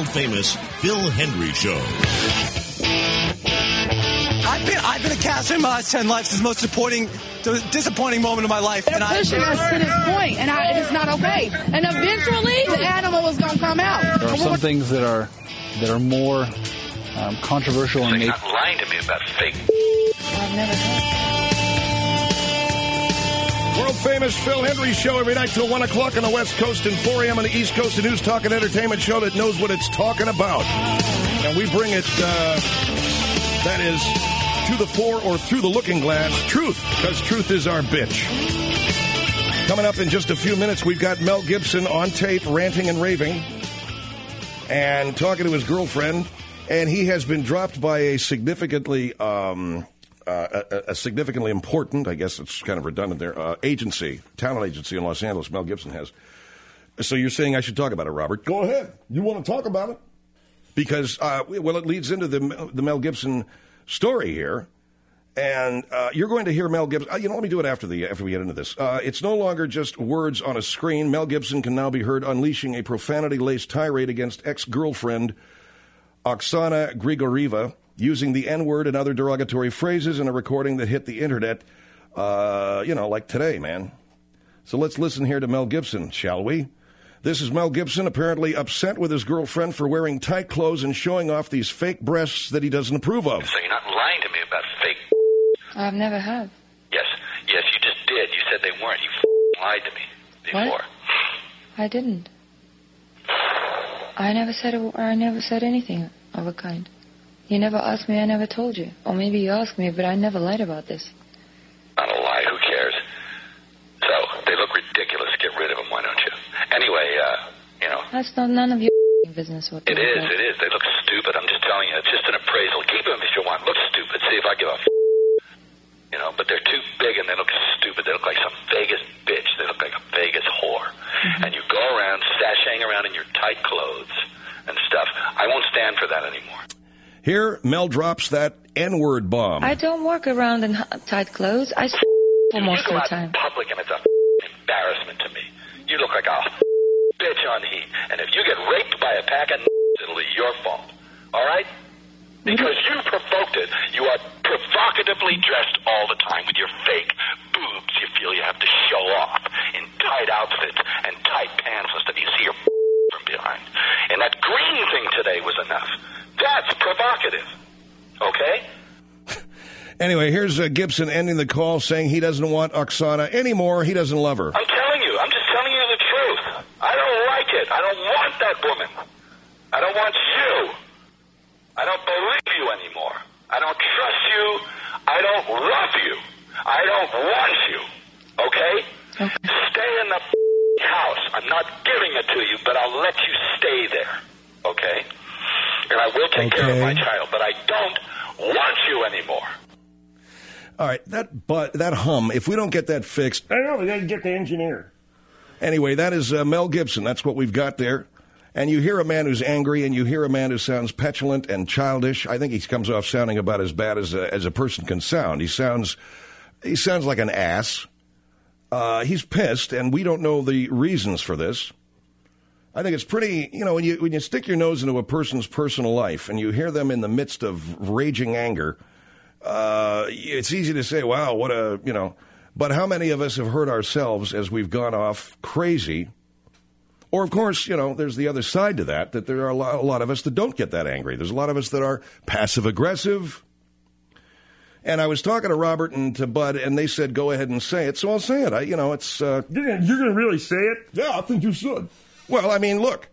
world-famous Phil Hendry Show. I've been a caster in my last 10 lives. It's the most disappointing moment of my life. They're pushing us to this point, and it's not okay. And eventually, the animal is going to come out. There are some things that are more controversial so and you're not lying to me about fake. I've never heard. World-famous Phil Hendry Show every night till 1 o'clock on the West Coast and 4 a.m. on the East Coast. A news, talk, and entertainment show that knows what it's talking about. And we bring it, that is, to the fore or through the looking glass, truth, because truth is our bitch. Coming up in just a few minutes, we've got Mel Gibson on tape ranting and raving and talking to his girlfriend, and he has been dropped by a significantly important, I guess it's kind of redundant there, talent agency in Los Angeles, Mel Gibson has. So you're saying I should talk about it, Robert? Go ahead. You want to talk about it? Because, it leads into the Mel Gibson story here. And you're going to hear Mel Gibson. Let me do it after we get into this. It's no longer just words on a screen. Mel Gibson can now be heard unleashing a profanity-laced tirade against ex-girlfriend Oksana Grigorieva, using the N-word and other derogatory phrases in a recording that hit the internet, like today, man. So let's listen here to Mel Gibson, shall we? This is Mel Gibson apparently upset with his girlfriend for wearing tight clothes and showing off these fake breasts that he doesn't approve of. So you're not lying to me about fake. I've never have. Yes, you just did. You said they weren't. You lied to me before. What? I didn't. I never said anything of a kind. You never asked me, I never told you. Or maybe you asked me, but I never lied about this. Not a lie, who cares? So, they look ridiculous. Get rid of them, why don't you? Anyway, That's none of your business. What it is. They look stupid. I'm just telling you. It's just an appraisal. Keep them if you want. Look stupid. See if I give a but they're too big and they look stupid. They look like some Vegas bitch. They look like a Vegas whore. Mm-hmm. And you go around sashaying around in your tight clothes and stuff. I won't stand for that anymore. Here, Mel drops that N-word bomb. I don't walk around in tight clothes. I for most of the time. You go out in public and it's a embarrassment to me. You look like a bitch on heat. And if you get raped by a pack of it'll be your fault. All right? Because you provoked it. You are provocatively dressed all the time with your fake boobs you feel you have to show off in tight outfits and tight pants and stuff. You see your from behind. And that green thing today was enough. That's provocative. Okay? Anyway, here's Gibson ending the call saying he doesn't want Oksana anymore. He doesn't love her. I'm telling you. I'm just telling you the truth. I don't like it. I don't want that woman. I don't want you. I don't believe you anymore. I don't trust you. I don't love you. I don't want you. Okay? Stay in the house. I'm not giving it to you, but I'll let you stay there. Okay? And I will take care of my child, but I don't want you anymore. All right, that hum, if we don't get that fixed... I know, we got to get the engineer. Anyway, that is Mel Gibson. That's what we've got there. And you hear a man who's angry, and you hear a man who sounds petulant and childish. I think he comes off sounding about as bad as a person can sound. He sounds like an ass. He's pissed, and we don't know the reasons for this. I think it's pretty, when you stick your nose into a person's personal life, and you hear them in the midst of raging anger, it's easy to say, wow, what a, But how many of us have heard ourselves as we've gone off crazy? Or, of course, there's the other side to that there are a lot of us that don't get that angry. There's a lot of us that are passive-aggressive. And I was talking to Robert and to Bud, and they said, go ahead and say it. So I'll say it. It's... You're going to really say it? Yeah, I think you should. Well, I mean, look.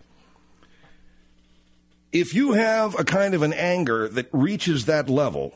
If you have a kind of an anger that reaches that level,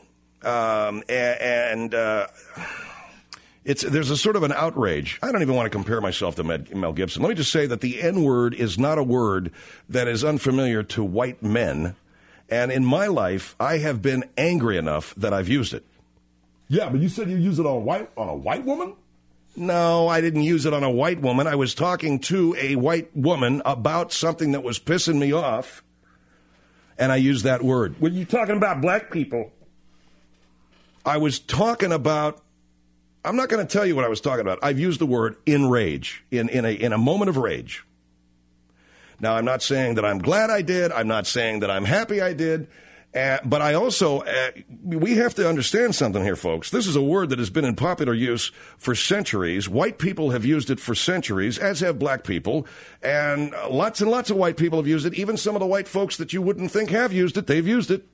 there's a sort of an outrage. I don't even want to compare myself to Mel Gibson. Let me just say that the N-word is not a word that is unfamiliar to white men. And in my life, I have been angry enough that I've used it. Yeah, but you said you use it on a white woman? No, I didn't use it on a white woman. I was talking to a white woman about something that was pissing me off, and I used that word. Were you talking about black people? I was talking about... I'm not going to tell you what I was talking about. I've used the word enrage, in a moment of rage. Now, I'm not saying that I'm glad I did. I'm not saying that I'm happy I did. But I also, we have to understand something here, folks. This is a word that has been in popular use for centuries. White people have used it for centuries, as have black people. And lots of white people have used it. Even some of the white folks that you wouldn't think have used it, they've used it.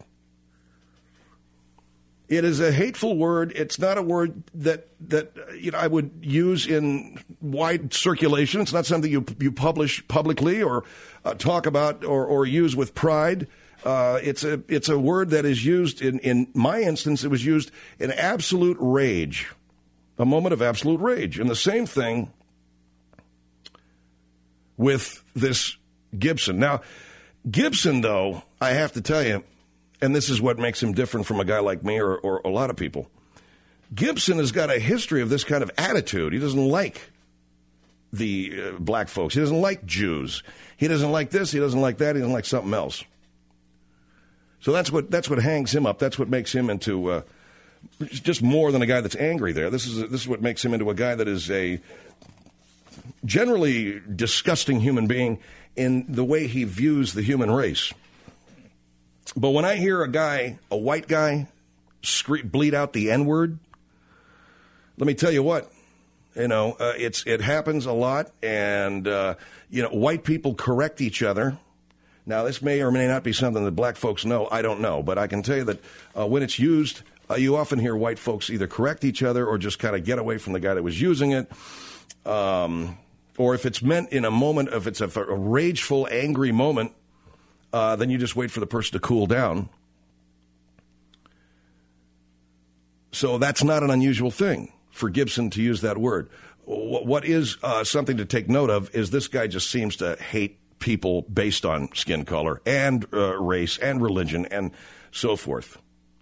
It is a hateful word. It's not a word that I would use in wide circulation. It's not something you publish publicly or talk about or use with pride. It's a word that is used in my instance. It was used in absolute rage, a moment of absolute rage. And the same thing with this Gibson. Now, Gibson, though, I have to tell you, and this is what makes him different from a guy like me or a lot of people. Gibson has got a history of this kind of attitude. He doesn't like the black folks. He doesn't like Jews. He doesn't like this. He doesn't like that. He doesn't like something else. So that's what hangs him up. That's what makes him into just more than a guy that's angry there. This is what makes him into a guy that is a generally disgusting human being in the way he views the human race. But when I hear a white guy, bleat out the N-word, let me tell you what, it happens a lot, and white people correct each other. Now, this may or may not be something that black folks know. I don't know, but I can tell you that when it's used, you often hear white folks either correct each other or just kind of get away from the guy that was using it. Or if it's meant in a moment, if it's a rageful, angry moment, then you just wait for the person to cool down. So that's not an unusual thing for Gibson to use that word. What is something to take note of is this guy just seems to hate people based on skin color and race and religion and so forth.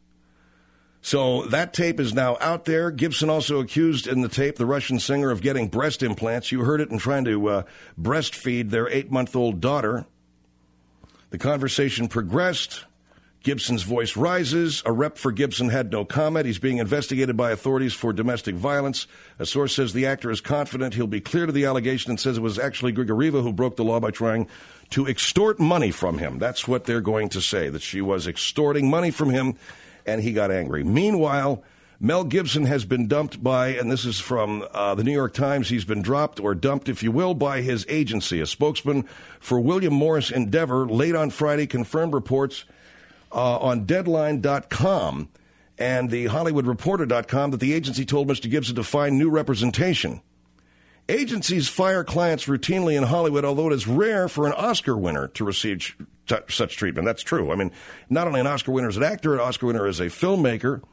So that tape is now out there. Gibson also accused in the tape the Russian singer of getting breast implants. You heard it in trying to breastfeed their 8-month-old daughter. The conversation progressed. Gibson's voice rises. A rep for Gibson had no comment. He's being investigated by authorities for domestic violence. A source says the actor is confident he'll be cleared of the allegation and says it was actually Grigorieva who broke the law by trying to extort money from him. That's what they're going to say, that she was extorting money from him, and he got angry. Meanwhile, Mel Gibson has been dumped by, and this is from the New York Times, he's been dropped or dumped, if you will, by his agency. A spokesman for William Morris Endeavor late on Friday confirmed reports on Deadline.com and the HollywoodReporter.com that the agency told Mr. Gibson to find new representation. Agencies fire clients routinely in Hollywood, although it is rare for an Oscar winner to receive such treatment. That's true. I mean, not only an Oscar winner as an actor, an Oscar winner as a filmmaker.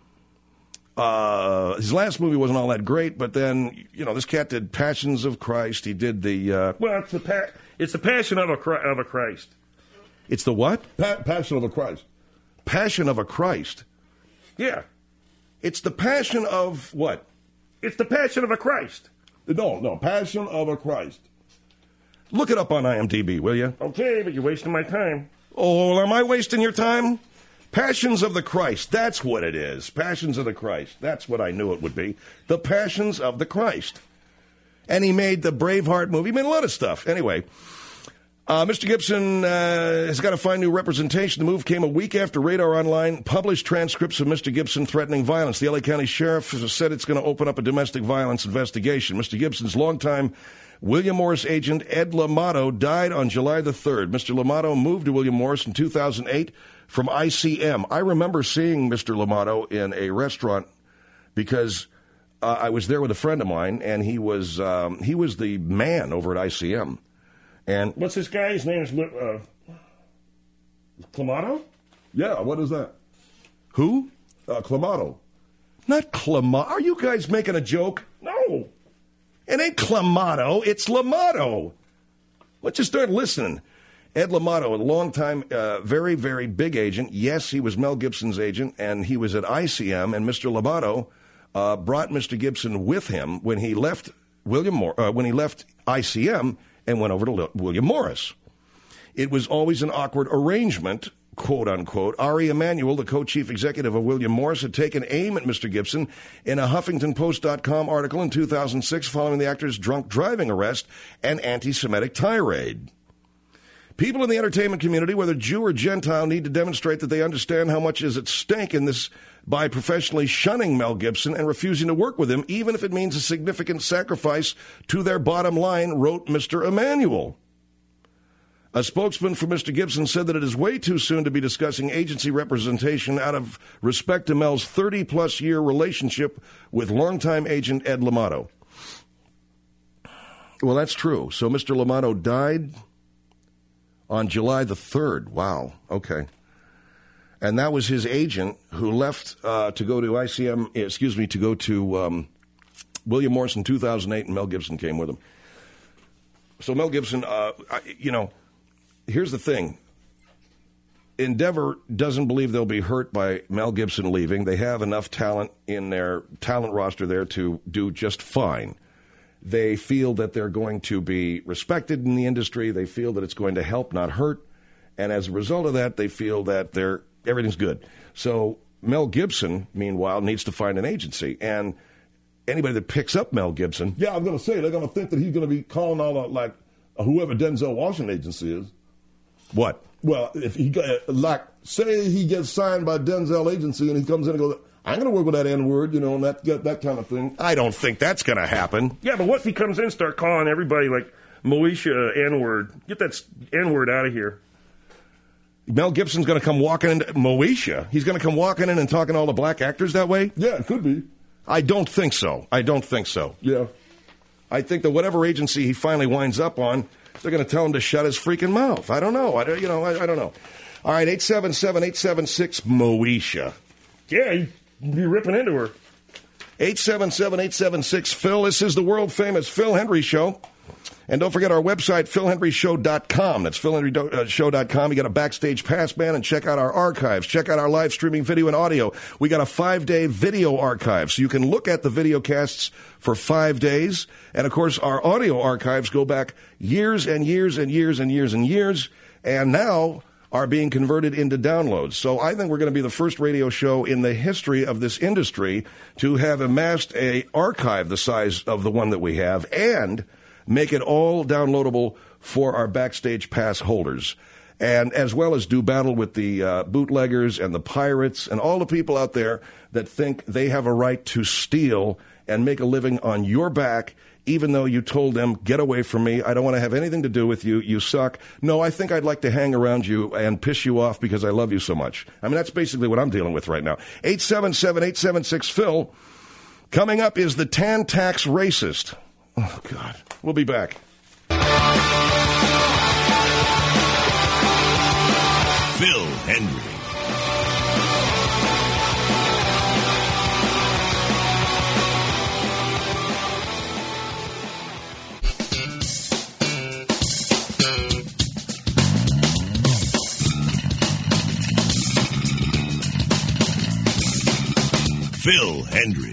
His last movie wasn't all that great, but then, this cat did Passions of Christ. He did the... well, it's the Passion of a Christ. It's the what? Passion of a Christ. Passion of a Christ. Yeah. It's the Passion of what? It's the Passion of a Christ. No, Passion of a Christ. Look it up on IMDb, will you? Okay, but you're wasting my time. Oh, well, am I wasting your time? Passions of the Christ. That's what it is. Passions of the Christ. That's what I knew it would be. The Passions of the Christ. And he made the Braveheart movie. He made a lot of stuff. Anyway, Mr. Gibson has got to find new representation. The move came a week after Radar Online published transcripts of Mr. Gibson threatening violence. The L.A. County Sheriff has said it's going to open up a domestic violence investigation. Mr. Gibson's longtime William Morris agent Ed L'Amato died on July the 3rd. Mr. L'Amato moved to William Morris in 2008 from ICM. I remember seeing Mr. L'Amato in a restaurant because I was there with a friend of mine, and he was the man over at ICM. And what's this guy? His name is Clamato? Yeah, what is that? Who? Clamato. Not Clamato. Are you guys making a joke? No. It ain't Clamato. It's L'Amato. Let's just start listening. Ed L'Amato, a long-time, very, very big agent. Yes, he was Mel Gibson's agent, and he was at ICM, and Mr. L'Amato brought Mr. Gibson with him when he left ICM and went over to William Morris. It was always an awkward arrangement, quote unquote. Ari Emanuel, the co-chief executive of William Morris, had taken aim at Mr. Gibson in a HuffingtonPost.com article in 2006 following the actor's drunk driving arrest and anti-Semitic tirade. People in the entertainment community, whether Jew or Gentile, need to demonstrate that they understand how much is at stake in this by professionally shunning Mel Gibson and refusing to work with him, even if it means a significant sacrifice to their bottom line, wrote Mr. Emanuel. A spokesman for Mr. Gibson said that it is way too soon to be discussing agency representation out of respect to Mel's 30-plus year relationship with longtime agent Ed L'Amato. Well, that's true. So Mr. L'Amato died on July the 3rd. Wow. Okay. And that was his agent who left to go to William Morris in 2008, and Mel Gibson came with him. So Mel Gibson, here's the thing. Endeavor doesn't believe they'll be hurt by Mel Gibson leaving. They have enough talent in their talent roster there to do just fine. They feel that they're going to be respected in the industry. They feel that it's going to help, not hurt. And as a result of that, they feel that everything's good. So Mel Gibson, meanwhile, needs to find an agency. And anybody that picks up Mel Gibson... Yeah, I'm going to say, they're going to think that he's going to be calling all out, like, whoever Denzel Washington agency is. What? Well, if he, say he gets signed by Denzel agency and he comes in and goes, I'm going to work with that N-word, and that kind of thing. I don't think that's going to happen. Yeah, but what if he comes in and start calling everybody like Moesha N-word? Get that N-word out of here. Mel Gibson's going to come walking into Moesha. He's going to come walking in and talking to all the black actors that way? Yeah, it could be. I don't think so. Yeah. I think that whatever agency he finally winds up on, they're going to tell him to shut his freaking mouth. I don't know. I don't know. All right, 877-876 Moesha. Yeah, you'd be ripping into her. 877-876-Phil. This is the world-famous Phil Hendry Show. And don't forget our website, philhenryshow.com. That's philhenryshow.com. You got a backstage pass, man, and check out our archives. Check out our live streaming video and audio. We got a 5-day video archive, so you can look at the video casts for 5 days. And, of course, our audio archives go back years and years and years and years and years, and now are being converted into downloads. So I think we're going to be the first radio show in the history of this industry to have amassed an archive the size of the one that we have and make it all downloadable for our backstage pass holders, and as well as do battle with the bootleggers and the pirates and all the people out there that think they have a right to steal and make a living on your back, even though you told them, get away from me, I don't want to have anything to do with you, you suck. No, I think I'd like to hang around you and piss you off because I love you so much. I mean, that's basically what I'm dealing with right now. 877-876-Phil. Coming up is the Tan Tax Racist. Oh, God. We'll be back. Phil Hendry. Phil Hendry.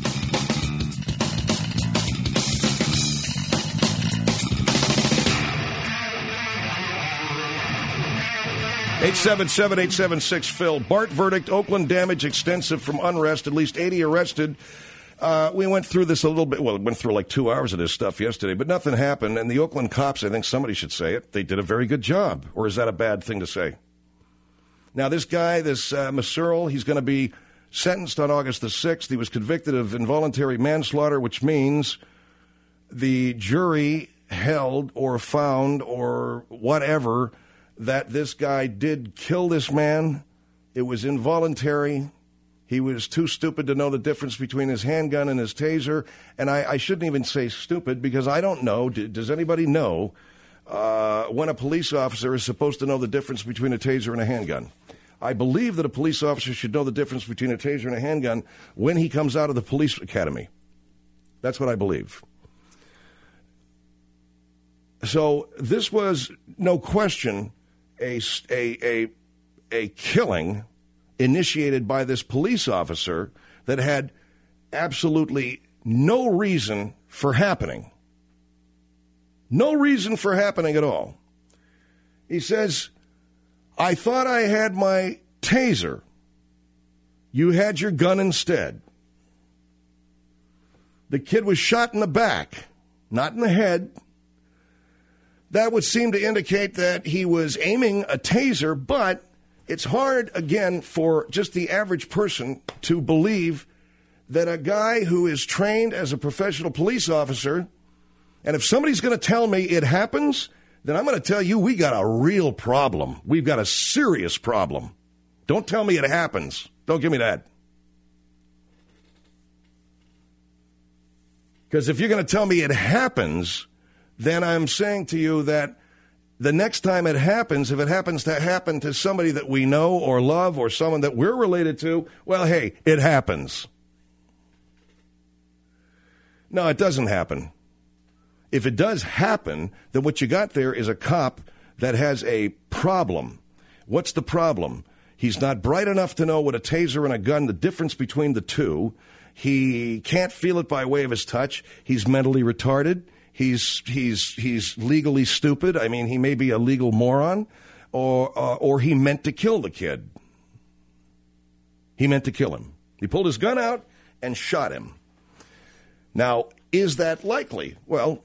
877-876-Phil. BART verdict, Oakland damage extensive from unrest, at least 80 arrested. We went through this a little bit. Well, it went through like 2 hours of this stuff yesterday, but nothing happened. And the Oakland cops, I think somebody should say it, they did a very good job. Or is that a bad thing to say? Now, this guy, this Masurel, he's going to be sentenced on August the 6th. He was convicted of involuntary manslaughter, which means the jury held or found or whatever that this guy did kill this man. It was involuntary. He was too stupid to know the difference between his handgun and his taser. And I shouldn't even say stupid because I don't know. Does anybody know when a police officer is supposed to know the difference between a taser and a handgun? I believe that a police officer should know the difference between a taser and a handgun when he comes out of the police academy. That's what I believe. So this was, no question, a killing initiated by this police officer that had absolutely no reason for happening. No reason for happening at all. He says, I thought I had my taser. You had your gun instead. The kid was shot in the back, not in the head. that would seem to indicate that he was aiming a taser, but it's hard, again, for just the average person to believe that a guy who is trained as a professional police officer, and if somebody's going to tell me it happens, then I'm going to tell you we got a real problem. We've got a serious problem. Don't tell me it happens. Don't give me that. Because if you're going to tell me it happens, then I'm saying to you that the next time it happens, if it happens to happen to somebody that we know or love or someone that we're related to, well, hey, it happens. No, it doesn't happen. If it does happen, then what you got there is a cop that has a problem. What's the problem? He's not bright enough to know what a taser and a gun, the difference between the two. He can't feel it by way of his touch. He's mentally retarded. He's legally stupid. I mean, he may be a legal moron, or he meant to kill the kid. He meant to kill him. He pulled his gun out and shot him. Now, is that likely? Well,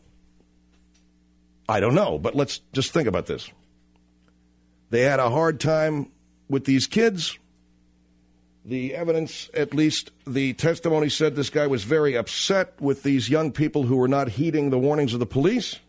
I don't know, but let's just think about this. They had a hard time with these kids. The evidence, at least the testimony, said this guy was very upset with these young people who were not heeding the warnings of the police.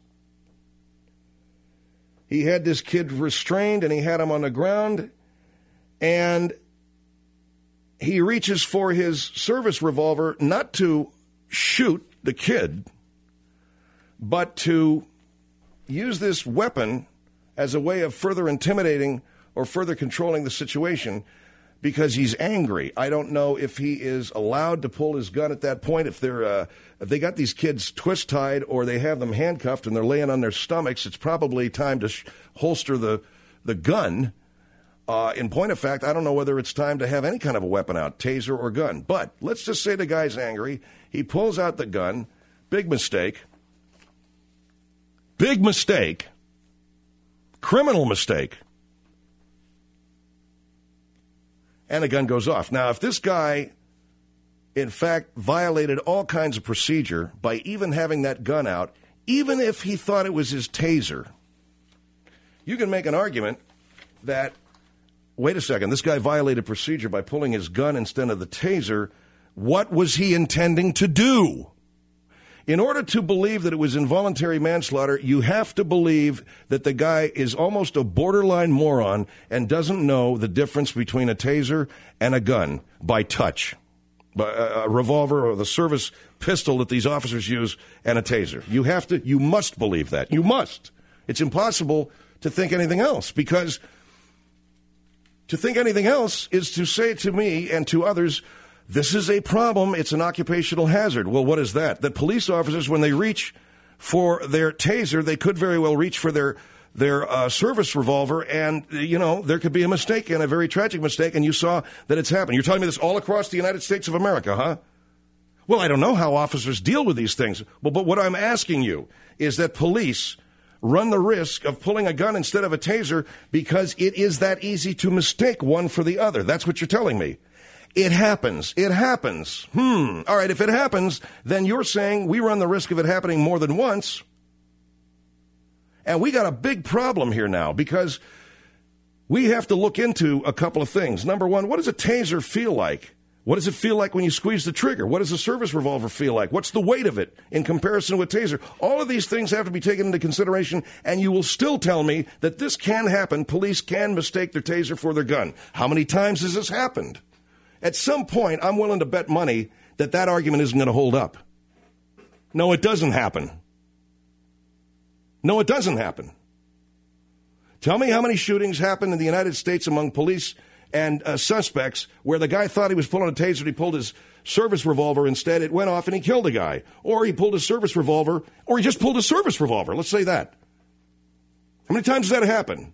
He had this kid restrained and he had him on the ground, and he reaches for his service revolver not to shoot the kid, but to use this weapon as a way of further intimidating or further controlling the situation because he's angry. I don't know if he is allowed to pull his gun at that point. If they got these kids twist-tied or they have them handcuffed and they're laying on their stomachs, it's probably time to holster the gun. In point of fact, I don't know whether it's time to have any kind of a weapon out, taser or gun. But let's just say the guy's angry. He pulls out the gun. Big mistake. Big mistake. Criminal mistake. And the gun goes off. Now, if this guy, in fact, violated all kinds of procedure by even having that gun out, even if he thought it was his taser, you can make an argument that, wait a second, this guy violated procedure by pulling his gun instead of the taser. What was he intending to do? In order to believe that it was involuntary manslaughter, you have to believe that the guy is almost a borderline moron and doesn't know the difference between a taser and a gun by touch, by a revolver or the service pistol that these officers use and a taser. You must believe that. You must. It's impossible to think anything else, because to think anything else is to say to me and to others, this is a problem. It's an occupational hazard. Well, what is that? That police officers, when they reach for their taser, they could very well reach for their service revolver, and, there could be a mistake, and a very tragic mistake, and you saw that it's happened. You're telling me this all across the United States of America, huh? Well, I don't know how officers deal with these things, but what I'm asking you is that police run the risk of pulling a gun instead of a taser because it is that easy to mistake one for the other. That's what you're telling me. It happens. It happens. All right, if it happens, then you're saying we run the risk of it happening more than once. And we got a big problem here now because we have to look into a couple of things. Number one, what does a taser feel like? What does it feel like when you squeeze the trigger? What does a service revolver feel like? What's the weight of it in comparison with taser? All of these things have to be taken into consideration, and you will still tell me that this can happen. Police can mistake their taser for their gun. How many times has this happened? At some point, I'm willing to bet money that argument isn't going to hold up. No, it doesn't happen. No, it doesn't happen. Tell me how many shootings happen in the United States among police and suspects where the guy thought he was pulling a taser, he pulled his service revolver instead, it went off and he killed a guy. Or he pulled his service revolver, or he just pulled a service revolver. Let's say that. How many times does that happen?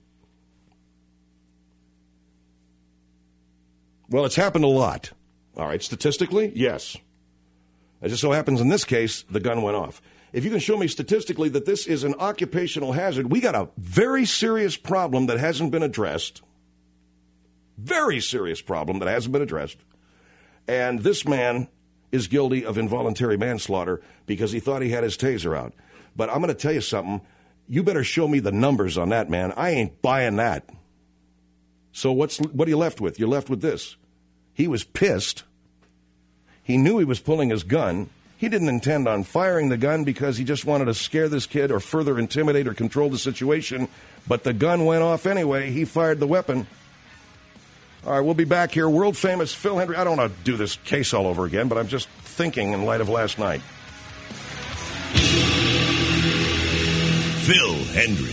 Well, it's happened a lot. All right, statistically, yes. It just so happens in this case, the gun went off. If you can show me statistically that this is an occupational hazard, we got a very serious problem that hasn't been addressed. Very serious problem that hasn't been addressed. And this man is guilty of involuntary manslaughter because he thought he had his taser out. But I'm going to tell you something. You better show me the numbers on that, man. I ain't buying that. So what are you left with? You're left with this. He was pissed. He knew he was pulling his gun. He didn't intend on firing the gun because he just wanted to scare this kid or further intimidate or control the situation. But the gun went off anyway. He fired the weapon. All right, we'll be back here. World famous Phil Hendrie. I don't want to do this case all over again, but I'm just thinking in light of last night. Phil Hendrie.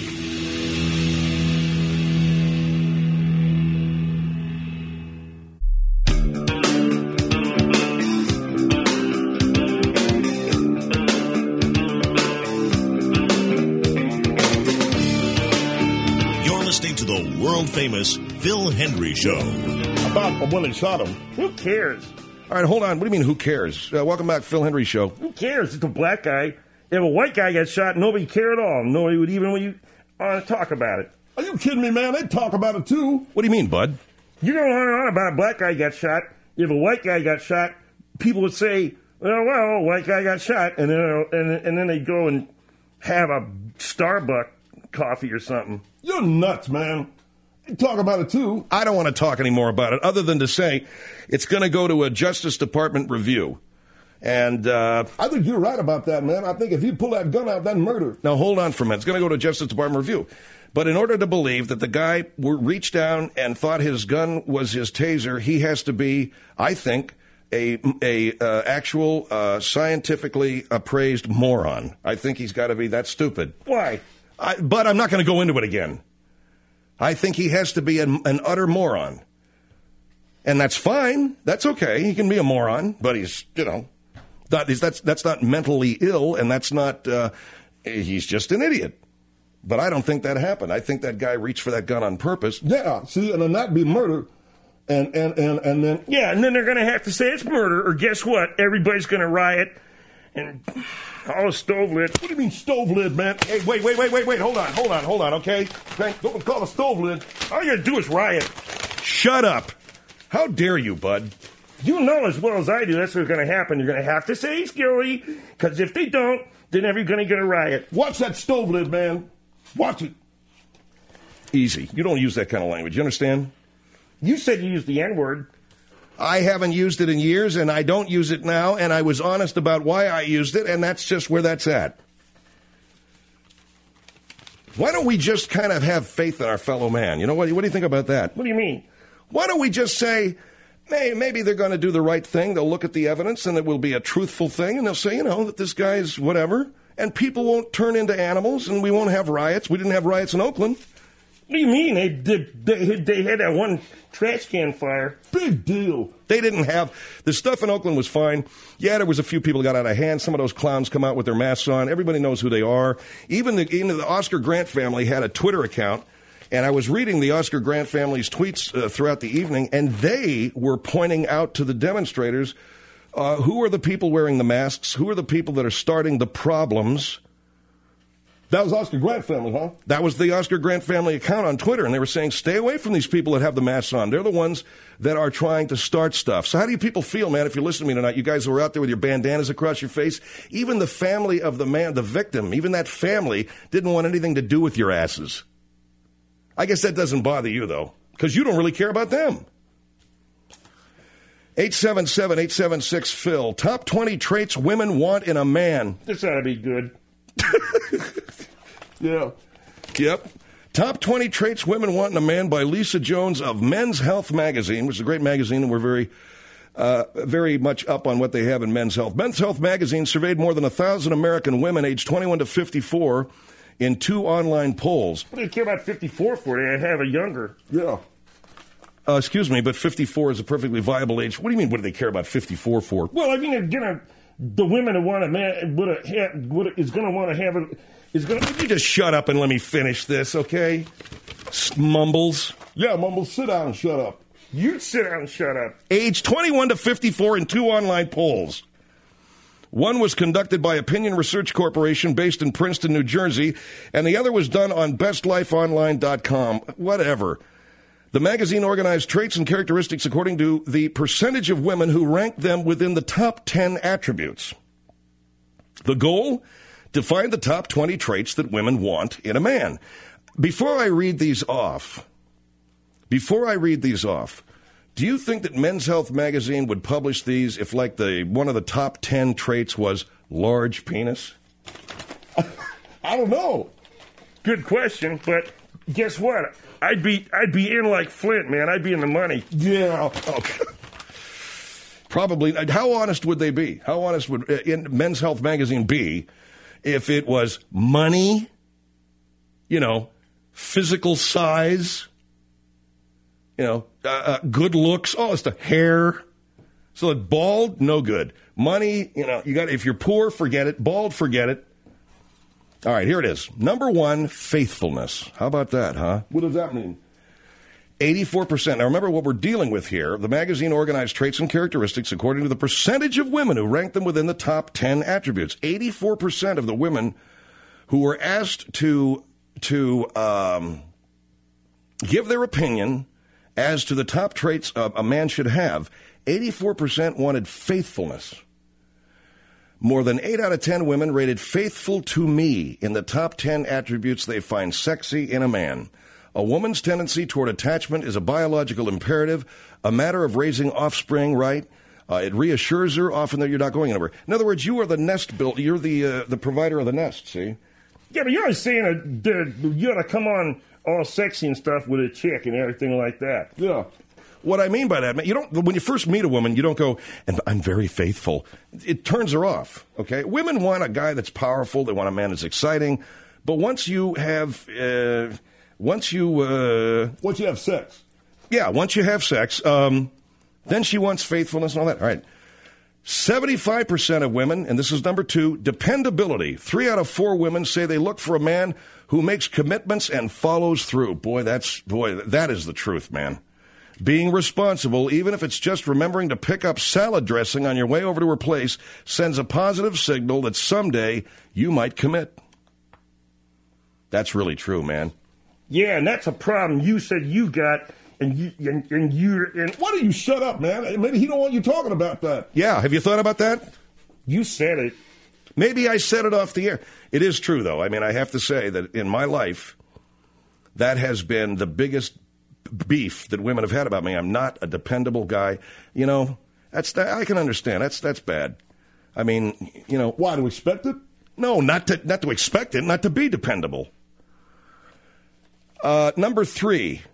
You're listening to the world-famous Phil Hendrie Show. About when they shot him. Who cares? All right, hold on. What do you mean, who cares? Welcome back, Phil Hendrie Show. Who cares? It's a black guy. If a white guy gets shot, nobody cared at all. Nobody would even talk about it. Are you kidding me, man? They'd talk about it, too. What do you mean, bud? You don't on about a black guy got shot. If a white guy got shot, people would say, "Oh well, white guy got shot," and then they go and have a Starbucks coffee or something. You're nuts, man. They talk about it, too. I don't want to talk any more about it, other than to say it's going to go to a Justice Department review. And I think you're right about that, man. I think if you pull that gun out, that's murder. Now, hold on for a minute. It's going to go to a Justice Department review. But in order to believe that the guy reached down and thought his gun was his taser, he has to be, I think, a actual scientifically appraised moron. I think he's got to be that stupid. Why? But I'm not going to go into it again. I think he has to be an utter moron. And that's fine. That's okay. He can be a moron, but he's, that's not mentally ill, and that's not, he's just an idiot. But I don't think that happened. I think that guy reached for that gun on purpose. Yeah, see, and then that'd be murder. And then... Yeah, and then they're going to have to say it's murder, or guess what? Everybody's going to riot and all the stove lid. What do you mean stove lid, man? Hey, wait. Hold on, okay? Don't call it stove lid. All you got to do is riot. Shut up. How dare you, bud? You know as well as I do that's what's going to happen. You're going to have to say he's guilty, because if they don't, then everybody's going to riot. Watch that stove lid, man. Watch it. Easy. You don't use that kind of language. You understand? You said you used the N-word. I haven't used it in years, and I don't use it now, and I was honest about why I used it, and that's just where that's at. Why don't we just kind of have faith in our fellow man? You know, what do you think about that? What do you mean? Why don't we just say, hey, maybe they're going to do the right thing. They'll look at the evidence, and it will be a truthful thing, and they'll say, that this guy's whatever, and people won't turn into animals, and we won't have riots. We didn't have riots in Oakland. What do you mean? They had that one trash can fire. Big deal. They didn't have... The stuff in Oakland was fine. Yeah, there was a few people that got out of hand. Some of those clowns come out with their masks on. Everybody knows who they are. Even the Oscar Grant family had a Twitter account, and I was reading the Oscar Grant family's tweets throughout the evening, and they were pointing out to the demonstrators who are the people wearing the masks, who are the people that are starting the problems. That was Oscar Grant family, huh? That was the Oscar Grant family account on Twitter, and they were saying, stay away from these people that have the masks on. They're the ones that are trying to start stuff. So how do you people feel, man, if you listen to me tonight? You guys who are out there with your bandanas across your face, even the family of the man, the victim, even that family didn't want anything to do with your asses. I guess that doesn't bother you, though, because you don't really care about them. 877-876-PHIL. Top 20 traits women want in a man. This ought to be good. Yeah. Yep. Top 20 traits women want in a man by Lisa Jones of Men's Health magazine, which is a great magazine, and we're very much up on what they have in Men's Health. Men's Health magazine surveyed more than 1,000 American women aged 21 to 54 in 2 online polls. What do you care about 54 for? They have a younger. Yeah. Excuse me, but 54 is a perfectly viable age. What do you mean, what do they care about 54 for? Well, I mean, the women who want a man is going to want to have it. Would you just shut up and let me finish this, okay? Mumbles. Yeah, Mumbles, sit down and shut up. You sit down and shut up. Age 21 to 54 in 2 online polls. One was conducted by Opinion Research Corporation based in Princeton, New Jersey, and the other was done on bestlifeonline.com. Whatever. The magazine organized traits and characteristics according to the percentage of women who ranked them within the top 10 attributes. The goal? to find the top 20 traits that women want in a man. Before I read these off, do you think that Men's Health magazine would publish these if, like, one of the top 10 traits was large penis? I don't know. Good question, but guess what? I'd be in like Flint, man. I'd be in the money. Yeah. Okay. Probably. How honest would they be? How honest would in Men's Health magazine be if it was money, physical size, good looks, it's the hair. So that bald, no good. Money, if you're poor, forget it. Bald, forget it. All right, here it is. Number 1, faithfulness. How about that, huh? What does that mean? 84%. Now, remember what we're dealing with here. The magazine organized traits and characteristics according to the percentage of women who ranked them within the top 10 attributes. 84% of the women who were asked to give their opinion as to the top traits a man should have, 84% wanted faithfulness. More than 8 out of 10 women rated faithful to me in the top 10 attributes they find sexy in a man. A woman's tendency toward attachment is a biological imperative, a matter of raising offspring, right? It reassures her often that you're not going anywhere. In other words, you are the nest builder. You're the provider of the nest, see? Yeah, but you're always saying that you ought to come on all sexy and stuff with a chick and everything like that. Yeah. What I mean by that, man, when you first meet a woman, you don't go, and I'm very faithful. It turns her off, okay? Women want a guy that's powerful. They want a man that's exciting. But once you have once you have sex. Yeah, once you have sex, then she wants faithfulness and all that. All right. 75% of women, and this is number 2, dependability. 3 out of 4 women say they look for a man who makes commitments and follows through. Boy, that is the truth, man. Being responsible, even if it's just remembering to pick up salad dressing on your way over to her place, sends a positive signal that someday you might commit. That's really true, man. Yeah, and that's a problem you said you got, and why don't you shut up, man? Maybe he don't want you talking about that. Yeah, have you thought about that? You said it. Maybe I said it off the air. It is true, though. I mean, I have to say that in my life, that has been the biggest beef that women have had about me. I'm not a dependable guy. I can understand. That's bad. I mean, Why, to expect it? No, not to expect it, not to be dependable. Number 3,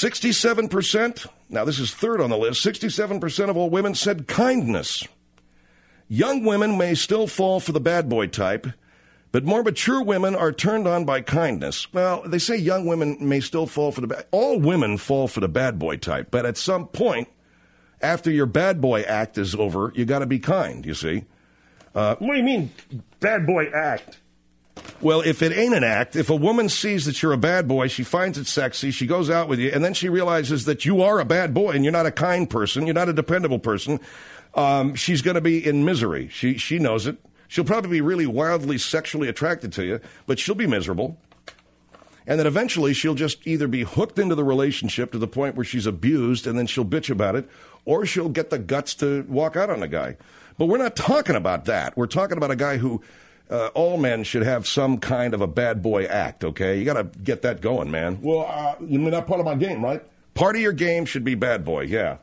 67%. Now, this is third on the list. 67% of all women said kindness. Young women may still fall for the bad boy type, but more mature women are turned on by kindness. Well, they say young women may still fall for all women fall for the bad boy type, but at some point, after your bad boy act is over, you got to be kind, you see. What do you mean, bad boy act? Well, if it ain't an act, if a woman sees that you're a bad boy, she finds it sexy, she goes out with you, and then she realizes that you are a bad boy and you're not a kind person, you're not a dependable person, she's going to be in misery. She knows it. She'll probably be really wildly sexually attracted to you, but she'll be miserable. And then eventually she'll just either be hooked into the relationship to the point where she's abused and then she'll bitch about it, or she'll get the guts to walk out on a guy. But we're not talking about that. We're talking about a guy who all men should have some kind of a bad boy act, okay? You got to get that going, man. Well, you mean that part of my game, right? Part of your game should be bad boy, yeah.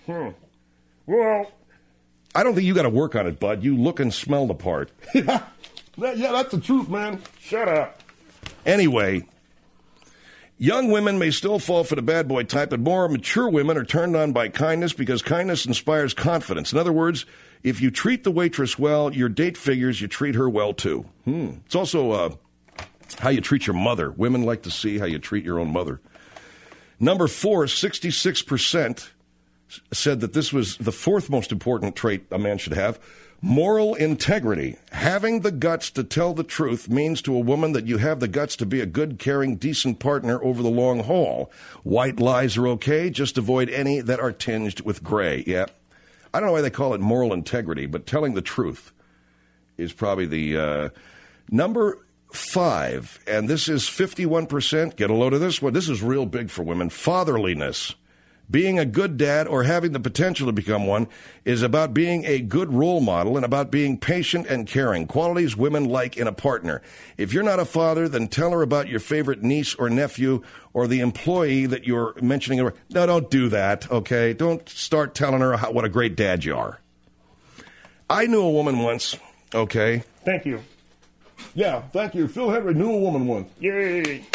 Well, I don't think you got to work on it, bud. You look and smell the part. Yeah, that's the truth, man. Shut up. Anyway, young women may still fall for the bad boy type, but more mature women are turned on by kindness because kindness inspires confidence. In other words, if you treat the waitress well, your date figures you treat her well, too. It's also how you treat your mother. Women like to see how you treat your own mother. Number 4, 66% said that this was the 4th most important trait a man should have. Moral integrity. Having the guts to tell the truth means to a woman that you have the guts to be a good, caring, decent partner over the long haul. White lies are okay. Just avoid any that are tinged with gray. Yeah. I don't know why they call it moral integrity, but telling the truth is probably the number 5. And this is 51%. Get a load of this one. This is real big for women. Fatherliness. Being a good dad or having the potential to become one is about being a good role model and about being patient and caring, qualities women like in a partner. If you're not a father, then tell her about your favorite niece or nephew or the employee that you're mentioning. No, don't do that, okay? Don't start telling her what a great dad you are. I knew a woman once, okay? Thank you. Yeah, thank you. Phil Hendry knew a woman once. Yay.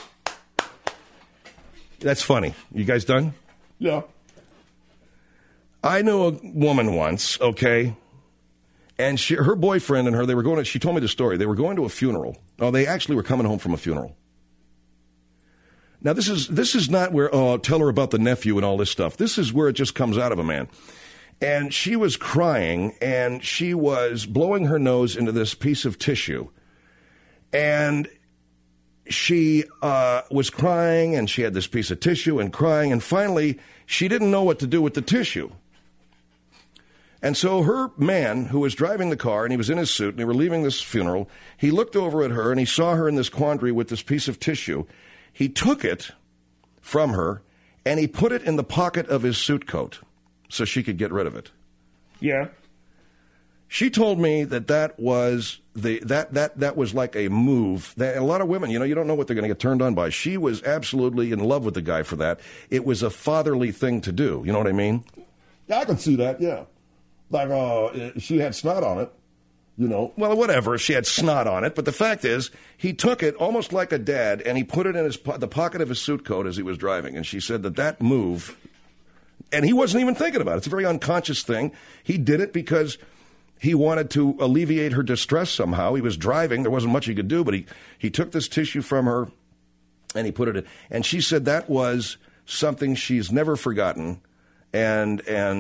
That's funny. You guys done? Yeah. I knew a woman once, okay, and her boyfriend and her, she told me the story. They were going to a funeral. Oh, they actually were coming home from a funeral. Now, this is not where, tell her about the nephew and all this stuff. This is where it just comes out of a man. And she was crying, and she was blowing her nose into this piece of tissue. And she was crying, and she had this piece of tissue and crying, and finally, she didn't know what to do with the tissue. And so her man, who was driving the car, and he was in his suit, and they were leaving this funeral, he looked over at her, and he saw her in this quandary with this piece of tissue. He took it from her, and he put it in the pocket of his suit coat so she could get rid of it. Yeah. She told me that was that was like a move. A lot of women, you don't know what they're going to get turned on by. She was absolutely in love with the guy for that. It was a fatherly thing to do. You know what I mean? Yeah, I can see that, yeah. Like, she had snot on it, Well, whatever. She had snot on it. But the fact is, he took it almost like a dad, and he put it in the pocket of his suit coat as he was driving. And she said that move, and he wasn't even thinking about it. It's a very unconscious thing. He did it because he wanted to alleviate her distress somehow. He was driving. There wasn't much he could do, but he took this tissue from her, and he put it in. And she said that was something she's never forgotten. And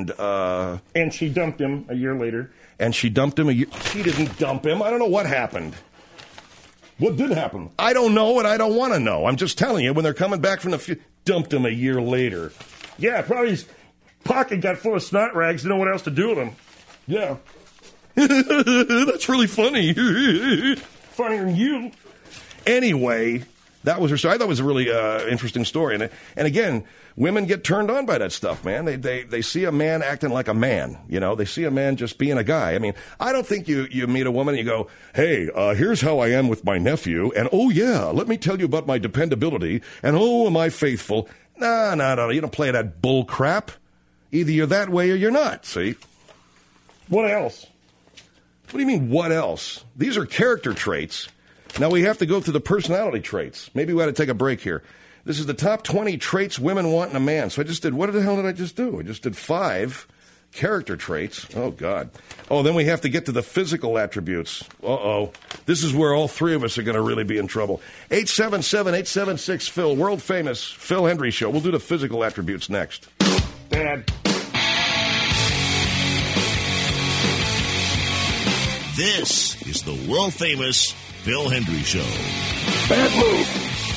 she dumped him a year later. And she dumped him She didn't dump him. I don't know what happened. What did happen? I don't know, and I don't want to know. I'm just telling you, when they're coming back from dumped him a year later. Yeah, probably his pocket got full of snot rags. Didn't know what else to do with them. Yeah. That's really funny. Funnier than you. Anyway, that was her story. I thought it was a really interesting story. And again, women get turned on by that stuff, man. They see a man acting like a man. They see a man just being a guy. I mean, I don't think you meet a woman and you go, hey, here's how I am with my nephew. And, oh, yeah, let me tell you about my dependability. And, oh, am I faithful? No. You don't play that bull crap. Either you're that way or you're not, see? What else? What do you mean, what else? These are character traits. Now we have to go through the personality traits. Maybe we ought to take a break here. This is the top 20 traits women want in a man. So what the hell did I just do? I just did 5 character traits. Oh, God. Oh, then we have to get to the physical attributes. Uh-oh. This is where all 3 of us are going to really be in trouble. 877-876-PHIL, world famous Phil Hendry Show. We'll do the physical attributes next. Bad. This is the world-famous Phil Hendry Show. Bad move.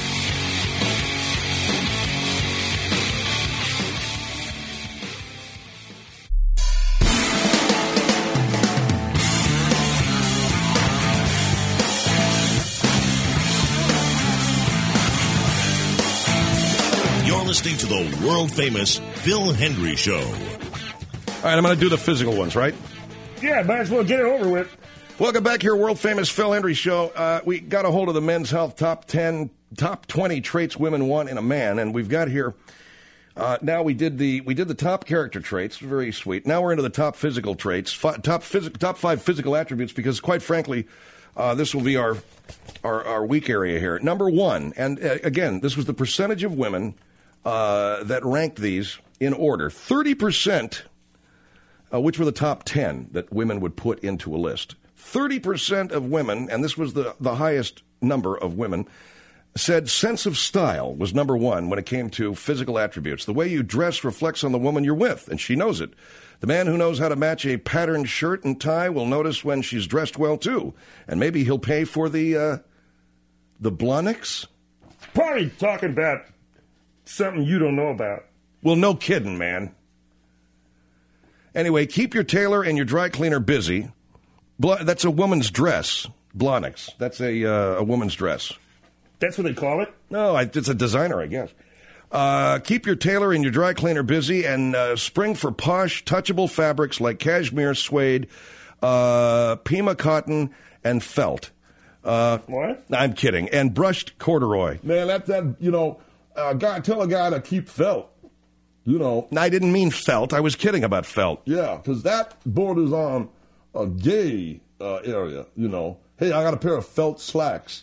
You're listening to the world-famous Phil Hendry Show. All right, I'm going to do the physical ones, right? Yeah, might as well get it over with. Welcome back here, world-famous Phil Hendry Show. We got a hold of the Men's Health top 20 traits women want in a man, and we've got here, now we did the top character traits, very sweet. Now we're into the top physical traits, top 5 physical attributes, because quite frankly, this will be our weak area here. Number 1, and again, this was the percentage of women that ranked these in order. 30%, which were the top 10 that women would put into a list. 30% of women, and this was the highest number of women, said sense of style was number 1 when it came to physical attributes. The way you dress reflects on the woman you're with, and she knows it. The man who knows how to match a patterned shirt and tie will notice when she's dressed well, too. And maybe he'll pay for the Blonics? Probably talking about something you don't know about. Well, no kidding, man. Anyway, keep your tailor and your dry cleaner busy. That's a woman's dress. Blonics. That's a woman's dress. That's what they call it? No, it's a designer, I guess. Keep your tailor and your dry cleaner busy and spring for posh, touchable fabrics like cashmere, suede, Pima cotton, and felt. What? I'm kidding. And brushed corduroy. Man, tell a guy to keep felt. I didn't mean felt. I was kidding about felt. Yeah, because that borders on a gay area, Hey, I got a pair of felt slacks.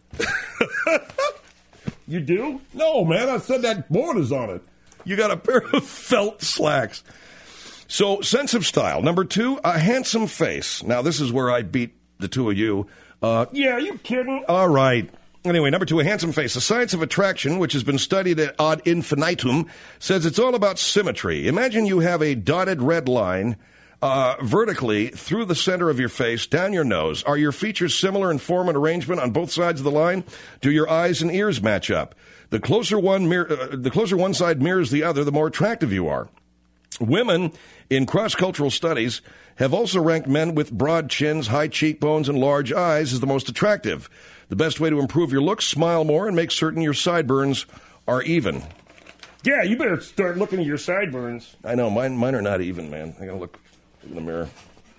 You do? No, man, I said that borders on it. You got a pair of felt slacks. So, sense of style. Number 2, a handsome face. Now, this is where I beat the two of you. Yeah, you kidding? All right. Anyway, number 2, a handsome face. The science of attraction, which has been studied ad infinitum, says it's all about symmetry. Imagine you have a dotted red line vertically through the center of your face, down your nose. Are your features similar in form and arrangement on both sides of the line? Do your eyes and ears match up? The closer one side mirrors the other, the more attractive you are. Women in cross-cultural studies have also ranked men with broad chins, high cheekbones, and large eyes as the most attractive. The best way to improve your looks, smile more, and make certain your sideburns are even. Yeah, you better start looking at your sideburns. I know, mine are not even, man. I gotta look in the mirror.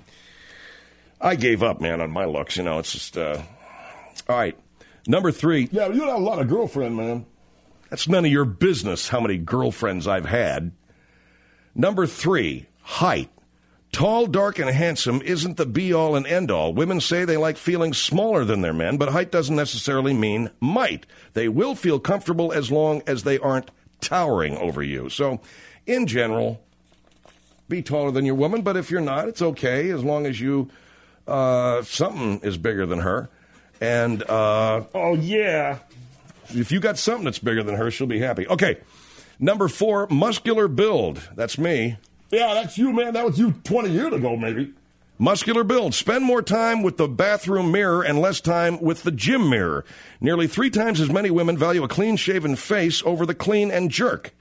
I gave up, man, on my looks. It's just, all right. Number 3. Yeah, you have a lot of girlfriend, man. That's none of your business how many girlfriends I've had. Number 3, height. Tall, dark, and handsome isn't the be-all and end-all. Women say they like feeling smaller than their men, but height doesn't necessarily mean might. They will feel comfortable as long as they aren't towering over you. So, in general, be taller than your woman, but if you're not, it's okay as long as you, something is bigger than her. And, oh, yeah. If you got something that's bigger than her, she'll be happy. Okay. Number 4, muscular build. That's me. Yeah, that's you, man. That was you 20 years ago, maybe. Muscular build. Spend more time with the bathroom mirror and less time with the gym mirror. Nearly 3 times as many women value a clean-shaven face over the clean and jerk.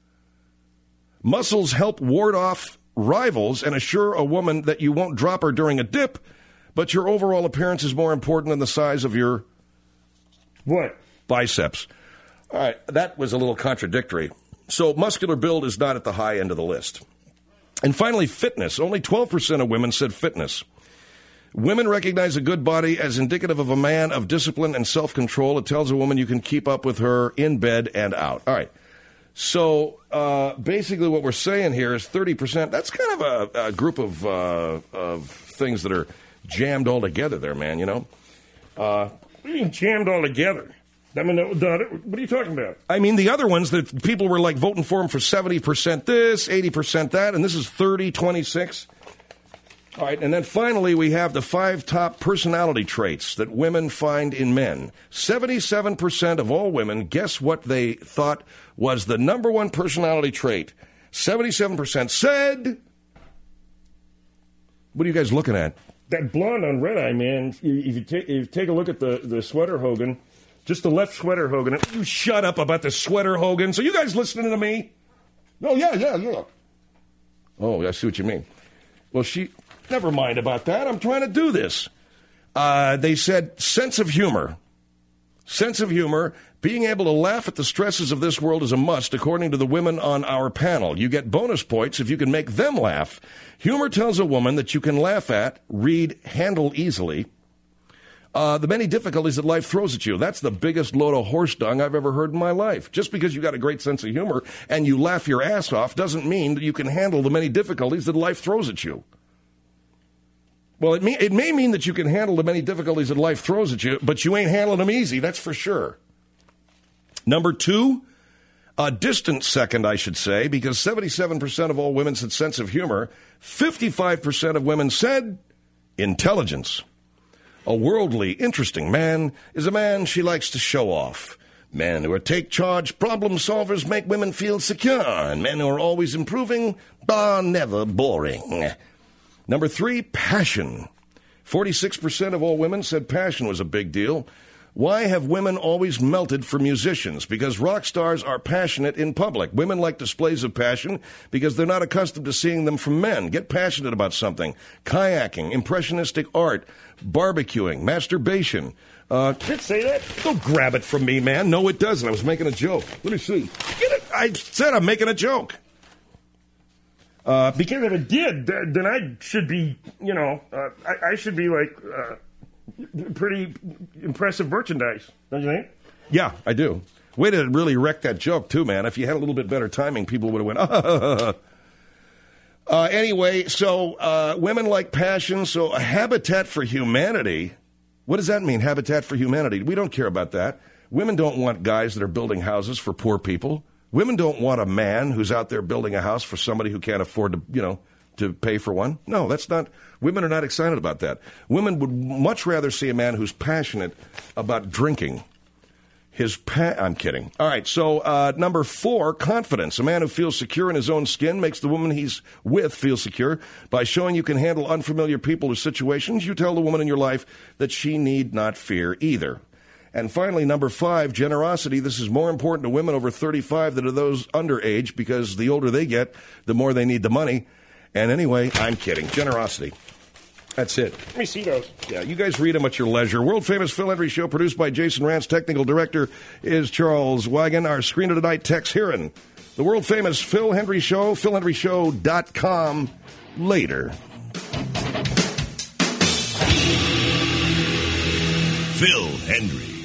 Muscles help ward off rivals and assure a woman that you won't drop her during a dip, but your overall appearance is more important than the size of your... What? Biceps. All right, that was a little contradictory. So muscular build is not at the high end of the list. And finally, fitness. Only 12% of women said fitness. Women recognize a good body as indicative of a man of discipline and self-control. It tells a woman you can keep up with her in bed and out. All right. So basically what we're saying here is 30%. That's kind of a group of things that are jammed all together there, man, What do you mean jammed all together? I mean, what are you talking about? I mean, the other ones that people were like voting for them for 70% this, 80% that, and this is 30-26. All right, and then finally we have the 5 top personality traits that women find in men. 77% of all women, guess what they thought was the number one personality trait? 77% said... What are you guys looking at? That blonde on Red Eye, man. If you take a look at the sweater Hogan... Just the left sweater Hogan. You shut up about the sweater Hogan. So you guys listening to me? No, yeah. Oh, I see what you mean. Well, never mind about that. I'm trying to do this. They said sense of humor. Sense of humor. Being able to laugh at the stresses of this world is a must, according to the women on our panel. You get bonus points if you can make them laugh. Humor tells a woman that you can laugh at, read, handle easily. The many difficulties that life throws at you. That's the biggest load of horse dung I've ever heard in my life. Just because you got a great sense of humor and you laugh your ass off doesn't mean that you can handle the many difficulties that life throws at you. Well, it may mean that you can handle the many difficulties that life throws at you, but you ain't handling them easy, that's for sure. Number 2, a distant second, I should say, because 77% of all women said sense of humor. 55% of women said intelligence. A worldly, interesting man is a man she likes to show off. Men who are take-charge problem solvers make women feel secure, and men who are always improving are never boring. Number 3, passion. 46% of all women said passion was a big deal. Why have women always melted for musicians? Because rock stars are passionate in public. Women like displays of passion because they're not accustomed to seeing them from men. Get passionate about something. Kayaking, impressionistic art, barbecuing, masturbation. Did it say that? Don't grab it from me, man. No, it doesn't. I was making a joke. Let me see. Get it? I said I'm making a joke. Because if it did, then I should be, I should be like pretty impressive merchandise, don't you think? Yeah, I do. Way to really wreck that joke, too, man. If you had a little bit better timing, people would have went, Anyway, so women like passion, so a Habitat for Humanity. What does that mean, Habitat for Humanity? We don't care about that. Women don't want guys that are building houses for poor people. Women don't want a man who's out there building a house for somebody who can't afford to, to pay for one. No, that's not. Women are not excited about that. Women would much rather see a man who's passionate about drinking. I'm kidding. All right, so number 4, confidence. A man who feels secure in his own skin makes the woman he's with feel secure. By showing you can handle unfamiliar people or situations, you tell the woman in your life that she need not fear either. And finally, number 5, generosity. This is more important to women over 35 than to those underage because the older they get, the more they need the money. And anyway, I'm kidding. Generosity. That's it. Let me see those. Yeah, you guys read them at your leisure. World-famous Phil Hendrie Show, produced by Jason Rance. Technical director is Charles Wagon. Our screener tonight, Tex Heron. The world-famous Phil Hendrie Show, philhendrieshow.com. Later. Phil Hendrie.